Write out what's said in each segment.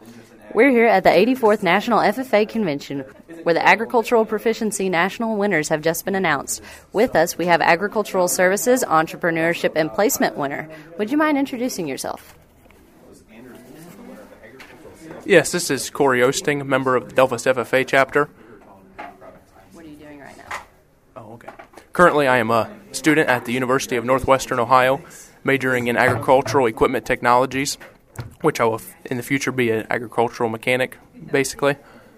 We're here at the 84th National FFA Convention, where the Agricultural Proficiency National winners have just been announced. With us, we have Agricultural Services Entrepreneurship and Placement winner. Would you mind introducing yourself? Yes, this is Corey Osting, member of the Delphos FFA chapter. What are you doing right now? Oh, okay. Currently, I am a student at the University of Northwestern Ohio, majoring in agricultural equipment technologies, which I will in the future be an agricultural mechanic, basically.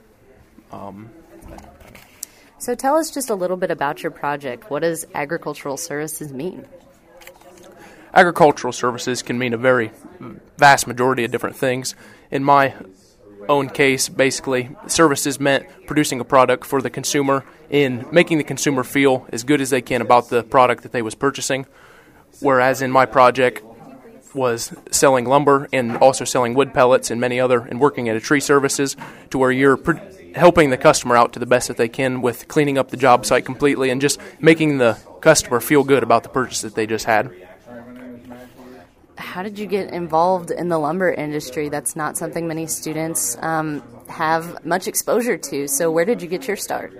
So tell us just a little bit about your project. What does agricultural services mean? Agricultural services can mean a very vast majority of different things. In my own case, basically, services meant producing a product for the consumer in making the consumer feel as good as they can about the product that they was purchasing, whereas in my project was selling lumber and also selling wood pellets and many other, and working at a tree services to where you're helping the customer out to the best that they can with cleaning up the job site completely and just making the customer feel good about the purchase that they just had. How did you get involved in the lumber industry? That's not something many students have much exposure to. So where did you get your start?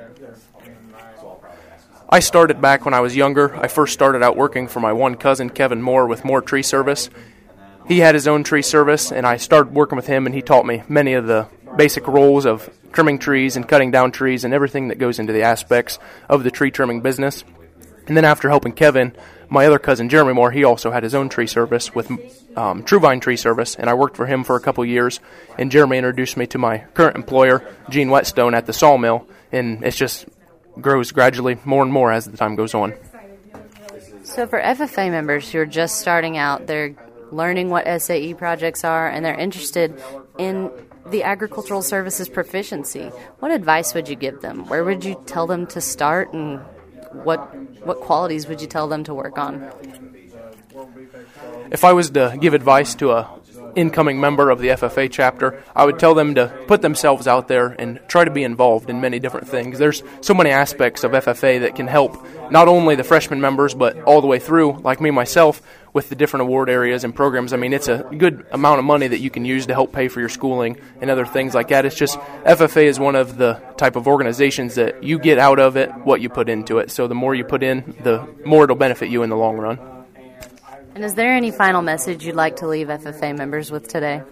I started back when I was younger. I first started out working for my one cousin, Kevin Moore, with Moore Tree Service. He had his own tree service, and I started working with him, and he taught me many of the basic roles of trimming trees and cutting down trees and everything that goes into the aspects of the tree trimming business. And then after helping Kevin, my other cousin, Jeremy Moore, he also had his own tree service with Truvine Tree Service, and I worked for him for a couple years. And Jeremy introduced me to my current employer, Gene Whetstone, at the sawmill, and it's just grows gradually more and more as the time goes on. So for FFA members who are just starting out, they're learning what SAE projects are, and they're interested in the agricultural services proficiency. What advice would you give them? Where would you tell them to start, and what qualities would you tell them to work on? If I was to give advice to a incoming member of the FFA chapter, I would tell them to put themselves out there and try to be involved in many different things. There's so many aspects of FFA that can help not only the freshman members, but all the way through, like me myself, with the different award areas and programs. I mean, it's a good amount of money that you can use to help pay for your schooling and other things like that. It's just FFA is one of the type of organizations that you get out of it what you put into it. So the more you put in, the more it'll benefit you in the long run. And is there any final message you'd like to leave FFA members with today?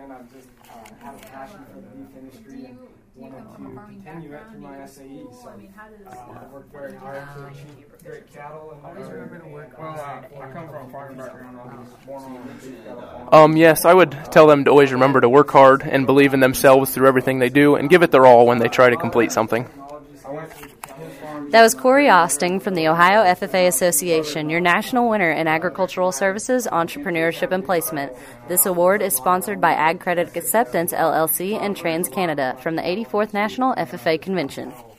Yes, I would tell them to always remember to work hard and believe in themselves through everything they do and give it their all when they try to complete something. That was Corey Osting from the Ohio FFA Association, your national winner in Agricultural Services, Entrepreneurship, and Placement. This award is sponsored by Ag Credit Acceptance, LLC, and TransCanada from the 84th National FFA Convention.